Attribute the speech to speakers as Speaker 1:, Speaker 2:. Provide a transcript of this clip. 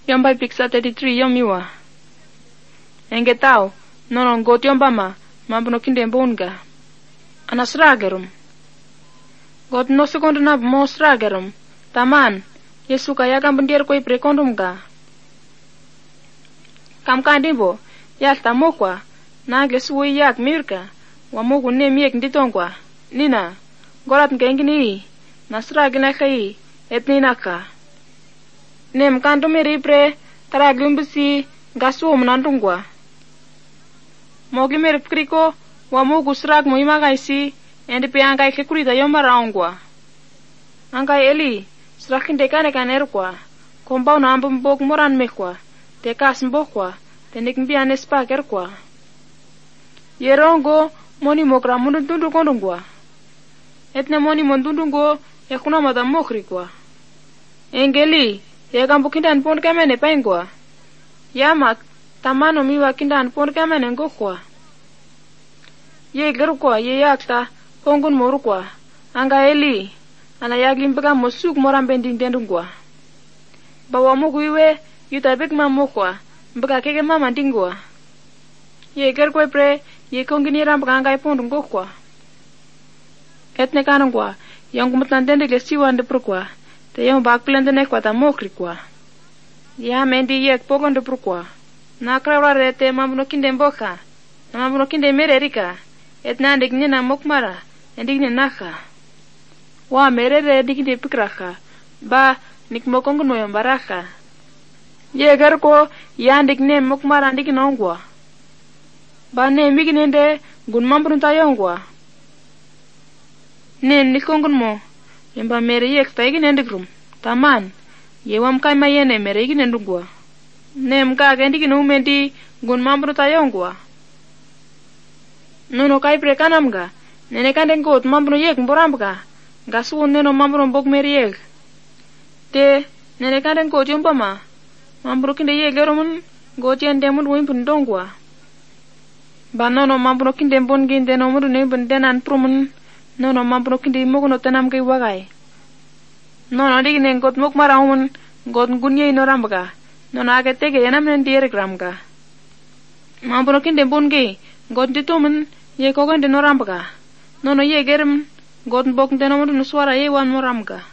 Speaker 1: Yomba piksa 33 yomiwa. Enge tau, nonon got yombama, mambuno kinde mbunga. Anasragerum. God no sekondo na mosragerum. Taman, Yesu kaya kambendir koi prekondum ga. Kam kandimbo, yal tamokwa, nagle suwi yak mirka, wamugu ne miek nditongwa. Nina, gorat ngengini, nasragina kai, etninaka. Nem kantumiri pre, taraglumbusi, gasu mnandungwa. Mogi mere kriko, wamugu srag muimagaisi, endi pe angai kekurita yomaraongwa. Angai eli, srakin dekane kanerkwa, kombau na ambambok moran mekwa, tekas mbokwa, tenik mbian espakerkwa. Yerongo, moni mokra mundundu kondungwa. Etne moni mundundungo, ekuna mata mokrikwa. Engeli, yegambu kindan pon kamene pengwa. Yamak, tamano miwa kindan pon kamene ngokwa. Ye gerukwa, ye yakta, pongun morukwa. Anga eli, ana yaglimbaga mosuk moran bending dendungwa. Bawa mugu iwe, yuta bigma mokwa, mbaga kege mama dingwa. Ye gerkwe pre, ye kongini rambga anga ipondung gokwa. Etne kanungwa, yang kumatan dendik siwan de prukwa, te yang bakpilan denek wata mokrikwa. Ya mendi yek pokon de prukwa. Na krawra rete mambuno kinde mboka, na mambuno kinde mererika, etna andik nina mokmara, endik naka. Wa merere dikinde pikraka, ba nik mokongun moyom baraka. Ye garko, ya andik ne mokmara andik nongwa. Ba ne miginende gun mambuno tayongwa. Nen nikongun mo, yamba mere yek taigin endigrum, taman, yewam kai mayene mere igin endungwa. Nem ka gendigin umendi gun mambuno tayongwa. Nono kai prekanamga, nene kanden got mambuno yek mborambga, gasu neno mambuno mbok mere yek. Te, nene kanden got yombama, mambuno kinde yek leromun, got yendemun wimpun dongwa. Ba nono mambuno kinde mbongin denomudu nimpun denan prumun, nono mampuno kindi mokuno tanam kay wagay. Nono digine got mok maramun got gunye ino ramga. Nono agete ke yanam nen dierek ramga. Mampuno kindi bungi got ditumun ye kogan dino ramga. Nono ye gerem got bok denomudu nuswara ye wan mo ramga.